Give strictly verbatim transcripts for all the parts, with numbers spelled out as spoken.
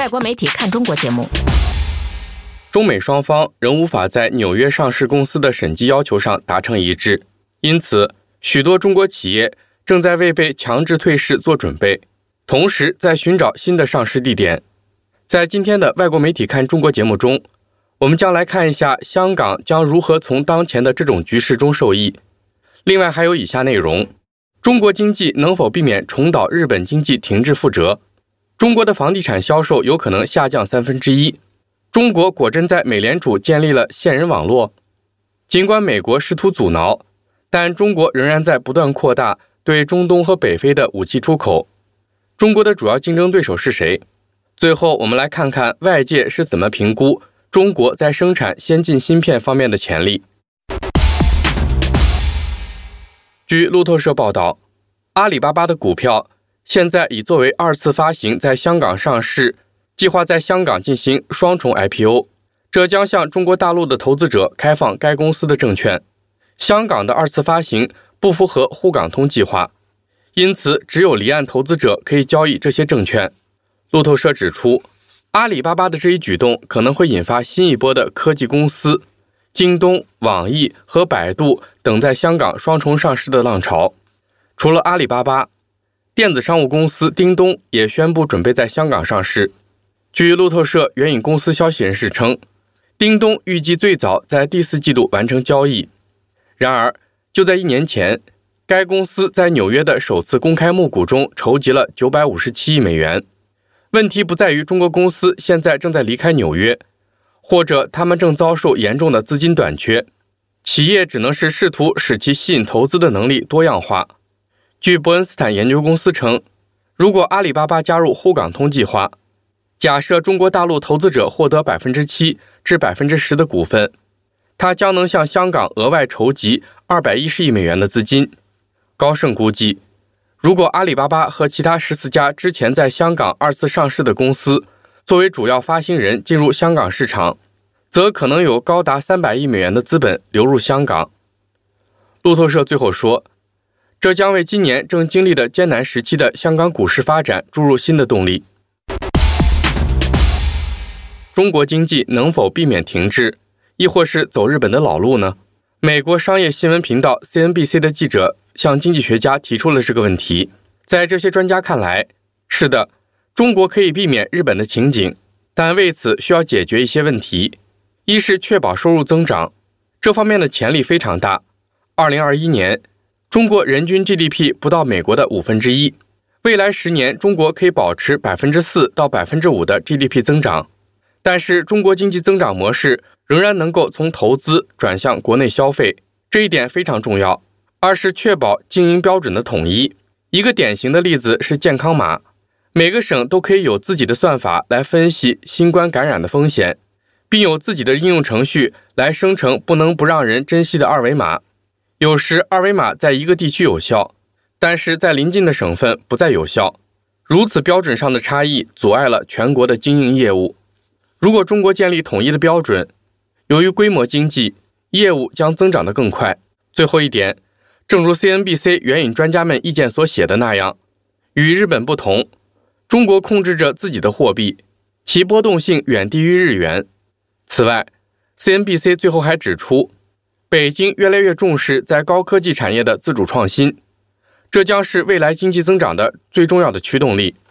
外国媒体看中国节目。 中美双方仍无法在纽约上市公司的审计要求上达成一致，因此许多中国企业正在为被强制退市做准备，同时在寻找新的上市地点。在今天的外国媒体看中国节目中，我们将来看一下香港将如何从当前的这种局势中受益。另外还有以下内容：中国经济能否避免重蹈日本经济停滞覆辙？中国的房地产销售有可能下降三分之一。中国果真在美联储建立了线人网络？尽管美国试图阻挠，但中国仍然在不断扩大对中东和北非的武器出口。中国的主要竞争对手是谁？最后我们来看看外界是怎么评估中国在生产先进芯片方面的潜力。据路透社报道，阿里巴巴的股票现在已作为二次发行在香港上市，计划在香港进行双重 I P O， 这将向中国大陆的投资者开放该公司的证券。香港的二次发行不符合沪港通计划，因此只有离岸投资者可以交易这些证券。路透社指出，阿里巴巴的这一举动可能会引发新一波的科技公司京东、网易和百度等在香港双重上市的浪潮。除了阿里巴巴，电子商务公司叮咚也宣布准备在香港上市。据路透社援引公司消息人士称，叮咚预计最早在第四季度完成交易。然而，就在一年前，该公司在纽约的首次公开募股中筹集了九百五十七亿美元。问题不在于中国公司现在正在离开纽约，或者他们正遭受严重的资金短缺，企业只能是试图使其吸引投资的能力多样化。据伯恩斯坦研究公司称，如果阿里巴巴加入沪港通计划，假设中国大陆投资者获得 百分之七 至 百分之十 的股份，它将能向香港额外筹集二百一十亿美元的资金。高盛估计，如果阿里巴巴和其他十四家之前在香港二次上市的公司作为主要发行人进入香港市场，则可能有高达三百亿美元的资本流入香港。路透社最后说，这将为今年正经历的艰难时期的香港股市发展注入新的动力。中国经济能否避免停滞，亦或是走日本的老路呢？美国商业新闻频道 C N B C 的记者向经济学家提出了这个问题。在这些专家看来，是的，中国可以避免日本的情景，但为此需要解决一些问题。一是确保收入增长，这方面的潜力非常大。二零二一年，中国人均 G D P 不到美国的五分之一，未来十年中国可以保持 百分之四 到 百分之五 的 G D P 增长。但是中国经济增长模式仍然能够从投资转向国内消费，这一点非常重要。二是确保经营标准的统一。一个典型的例子是健康码，每个省都可以有自己的算法来分析新冠感染的风险，并有自己的应用程序来生成不能不让人珍惜的二维码。有时二维码在一个地区有效，但是在邻近的省份不再有效。如此标准上的差异阻碍了全国的经营业务。如果中国建立统一的标准，由于规模经济，业务将增长得更快。最后一点，正如 C N B C 援引专家们意见所写的那样，与日本不同，中国控制着自己的货币，其波动性远低于日元。此外， C N B C 最后还指出，北京越来越重视在高科技产业的自主创新，这将是未来经济增长的最重要的驱动力。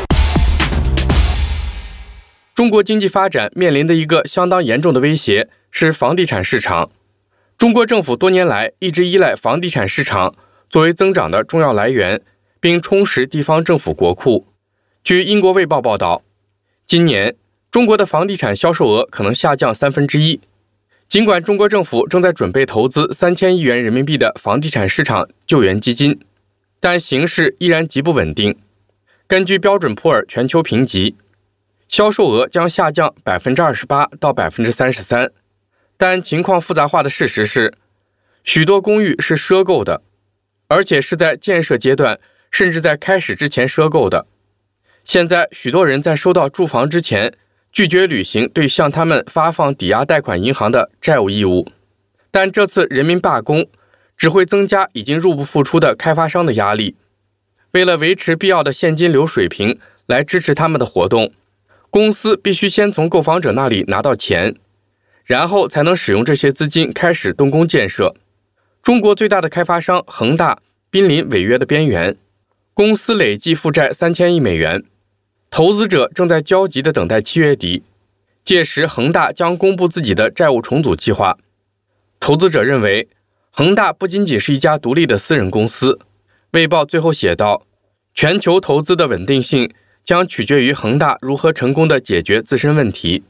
中国经济发展面临的一个相当严重的威胁是房地产市场。中国政府多年来一直依赖房地产市场作为增长的重要来源，并充实地方政府国库。据英国卫报报道，今年中国的房地产销售额可能下降三分之一。尽管中国政府正在准备投资三千亿元人民币的房地产市场救援基金，但形势依然极不稳定。根据标准普尔全球评级，销售额将下降 百分之二十八 到 百分之三十三， 但情况复杂化的事实是，许多公寓是赊购的，而且是在建设阶段甚至在开始之前赊购的。现在许多人在收到住房之前拒绝履行对向他们发放抵押贷款银行的债务义务，但这次人民罢工只会增加已经入不敷出的开发商的压力。为了维持必要的现金流水平来支持他们的活动， 公司必须先从购房者那里拿到钱，然后才能使用这些资金开始动工建设。中国最大的开发商恒大濒临违约的边缘，公司累计负债三千亿美元，投资者正在焦急地等待七月底，届时恒大将公布自己的债务重组计划。投资者认为，恒大不仅仅是一家独立的私人公司。卫报最后写道，全球投资的稳定性将取决于恒大如何成功地解决自身问题。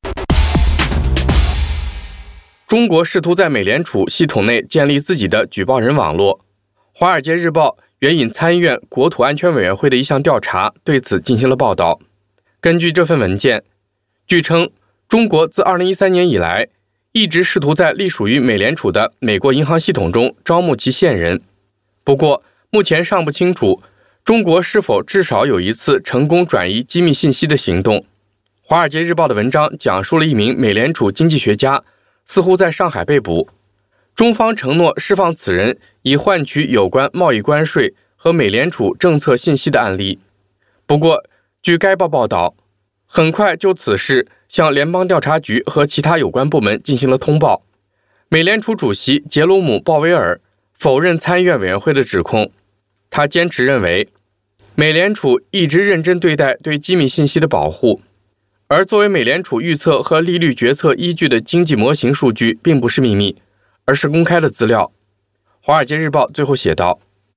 中国试图在美联储系统内建立自己的举报人网络。华尔街日报援引参议院国土安全委员会的一项调查，对此进行了报道。根据这份文件，据称，中国自二零一三年以来，一直试图在隶属于美联储的美国银行系统中招募其线人。不过，目前尚不清楚中国是否至少有一次成功转移机密信息的行动。华尔街日报的文章讲述了一名美联储经济学家似乎在上海被捕，中方承诺释放此人以换取有关贸易关税和美联储政策信息的案例。不过，据该报报道，很快就此事向联邦调查局和其他有关部门进行了通报。美联储主席杰罗姆·鲍威尔否认参议院委员会的指控，他坚持认为，美联储一直认真对待对机密信息的保护，而作为美联储预测和利率决策依据的经济模型数据并不是秘密，而是公开的资料。华尔街日报最后写道，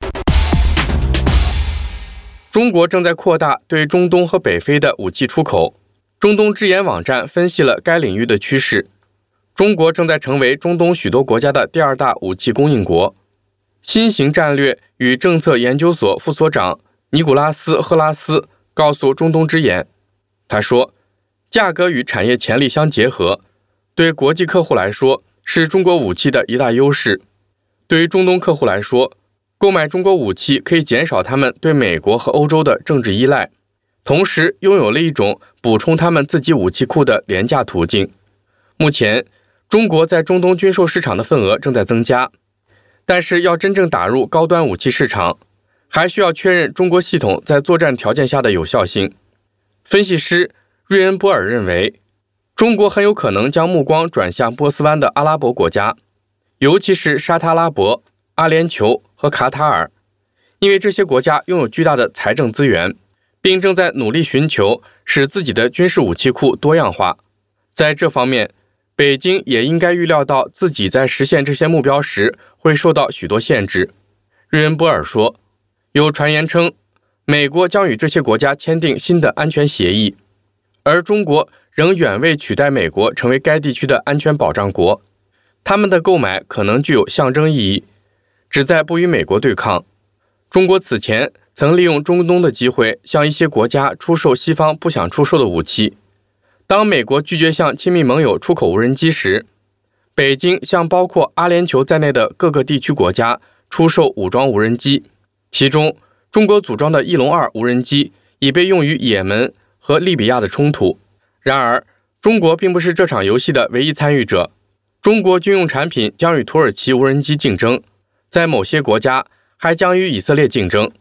中国正在扩大对中东和北非的武器出口。中东之眼网站分析了该领域的趋势。中国正在成为中东许多国家的第二大武器供应国。新型战略与政策研究所副所长尼古拉斯·赫拉斯告诉中东之眼，他说，价格与产业潜力相结合，对国际客户来说是中国武器的一大优势。对于中东客户来说，购买中国武器可以减少他们对美国和欧洲的政治依赖，同时拥有了一种补充他们自己武器库的廉价途径。目前，中国在中东军售市场的份额正在增加，但是要真正打入高端武器市场，还需要确认中国系统在作战条件下的有效性。分析师瑞恩波尔认为，中国很有可能将目光转向波斯湾的阿拉伯国家，尤其是沙特阿拉伯、阿联酋和卡塔尔，因为这些国家拥有巨大的财政资源，并正在努力寻求使自己的军事武器库多样化。在这方面，北京也应该预料到自己在实现这些目标时会受到许多限制。瑞恩波尔说，有传言称，美国将与这些国家签订新的安全协议，而中国仍远未取代美国成为该地区的安全保障国。他们的购买可能具有象征意义，旨在不与美国对抗。中国此前曾利用中东的机会向一些国家出售西方不想出售的武器。当美国拒绝向亲密盟友出口无人机时，北京向包括阿联酋在内的各个地区国家出售武装无人机，其中中国组装的翼龙二无人机已被用于也门和利比亚的冲突。然而，中国并不是这场游戏的唯一参与者。中国军用产品将与土耳其无人机竞争，在某些国家还将与以色列竞争。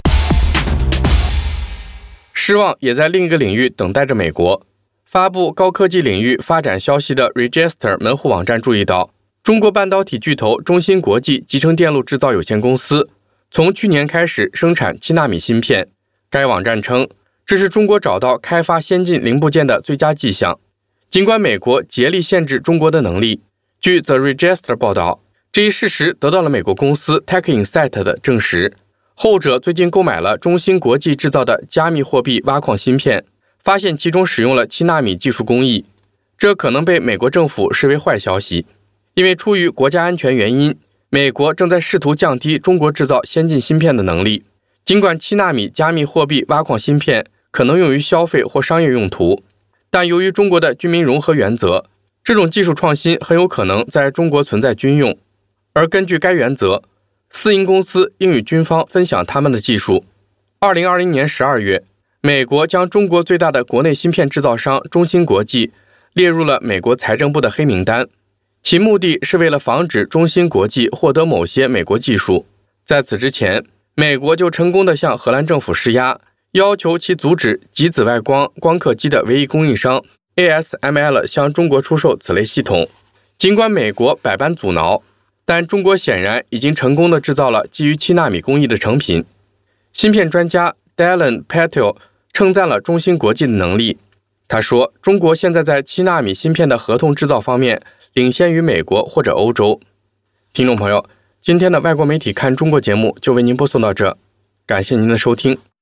失望也在另一个领域等待着美国。发布高科技领域发展消息的 Register 门户网站注意到，中国半导体巨头中芯国际集成电路制造有限公司从去年开始生产七纳米芯片。该网站称，这是中国找到开发先进零部件的最佳迹象。尽管美国竭力限制中国的能力，据 The Register 报道，这一事实得到了美国公司 TechInsight 的证实。后者最近购买了中芯国际制造的加密货币挖矿芯片，发现其中使用了七纳米技术工艺。这可能被美国政府视为坏消息，因为出于国家安全原因，美国正在试图降低中国制造先进芯片的能力。尽管七纳米加密货币挖矿芯片可能用于消费或商业用途，但由于中国的军民融合原则，这种技术创新很有可能在中国存在军用。而根据该原则，私营公司应与军方分享他们的技术。二零二零年十二月，美国将中国最大的国内芯片制造商中芯国际列入了美国财政部的黑名单，其目的是为了防止中芯国际获得某些美国技术。在此之前，美国就成功地向荷兰政府施压， 要求其阻止极紫外光光刻机的唯一供应商 A S M L 向中国出售此类系统。尽管美国百般阻挠，但中国显然已经成功地制造了基于七纳米工艺的成品。芯片专家 Dylan Patel 称赞了中芯国际的能力。他说，中国现在在七纳米芯片的合同制造方面领先于美国或者欧洲。听众朋友，今天的外国媒体看中国节目就为您播送到这，感谢您的收听。